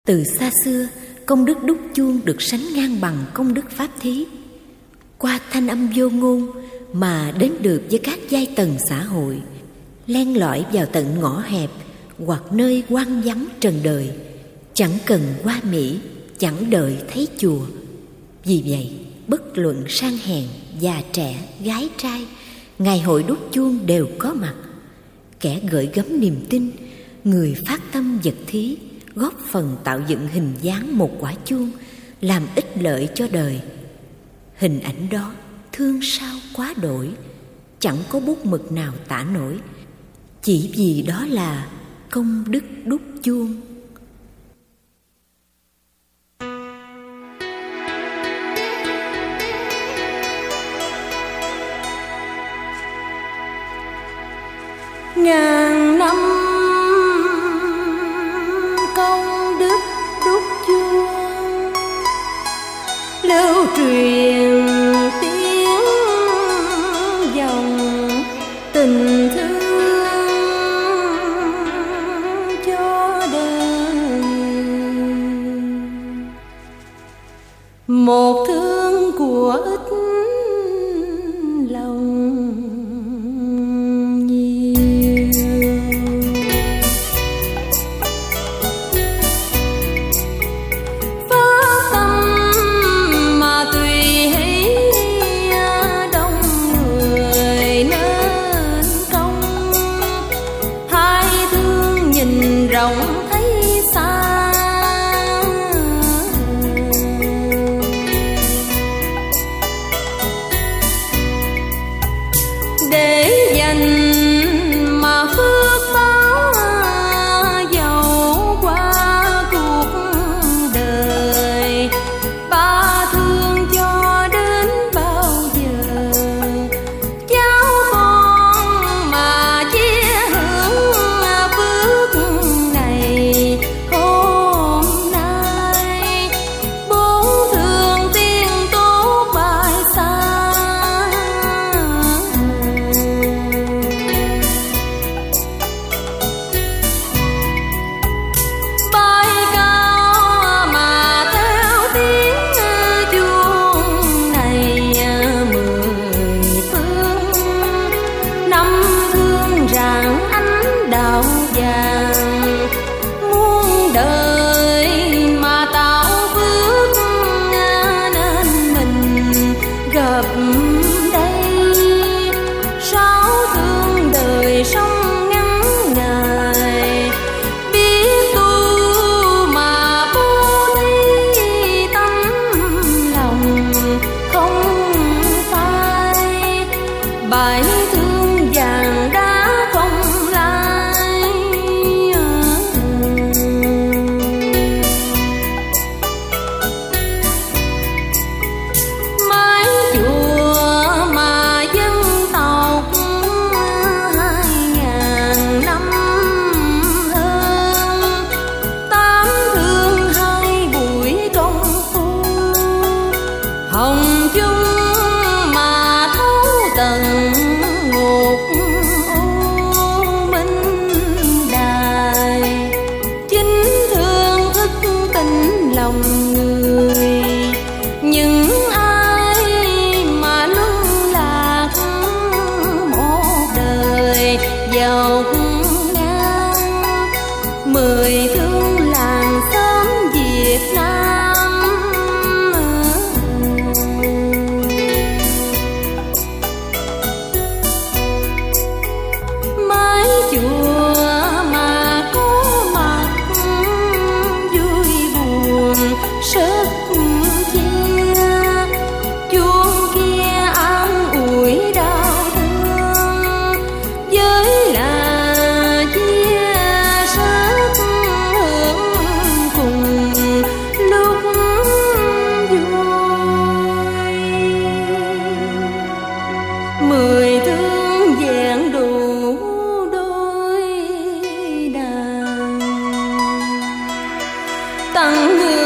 Từ xa xưa, công đức đúc chuông được sánh ngang bằng công đức pháp thí. Qua thanh âm vô ngôn mà đến được với các giai tầng xã hội, len lỏi vào tận ngõ hẹp hoặc nơi hoang vắng trần đời, chẳng cần qua Mỹ, chẳng đợi thấy chùa. Vì vậy, bất luận sang hèn, già trẻ, gái trai, ngày hội đúc chuông đều có mặt. Kẻ gửi gắm niềm tin, người phát tâm vật thí, góp phần tạo dựng hình dáng một quả chuông, làm ích lợi cho đời. Hình ảnh đó thương sao quá đổi, chẳng có bút mực nào tả nổi, chỉ vì đó là công đức đúc chuông. Ngàn năm công đức đúc chuông, lưu truyền tiếng dòng tình thương cho đời. Một thương của ít lòng nhiều, phát tâm mà tùy hỷ đông người nên công. Hai thương nhìn rộng thấy xa, để dành mà phước báo giàu qua cuộc đời. Ba thương cho đến bao giờ, cháu con mà chia hưởng phước này hôm nay. Bốn thương tiên tốt bài xa, bay cao mà theo tiếng chuông này. Mười phương năm thương rạng ánh đạo vàng, muôn đời mà tạo phước nên mình gặp đây. Sáu thương đời sống ngắn ngài, biết tu mà bố thí tâm lòng không phai. Bảy thương vàng đã không lai, mái chùa mà dân tộc 2000 năm hơn. Tám thương hai buổi công phu, hồng chung mà thấu tận ngục ô minh đài. Chính thương thức tình lòng người, những ai mà luân lạc một đời giàu ngang. Mười thương làng xóm Việt Nam, mái chùa mà có mặt vui buồn sức chia. Chuông kia an ủi đau thương, với là chia sớt hưởng cùng lúc vui. Mười thương vẹn đủ đôi đàn, tặng người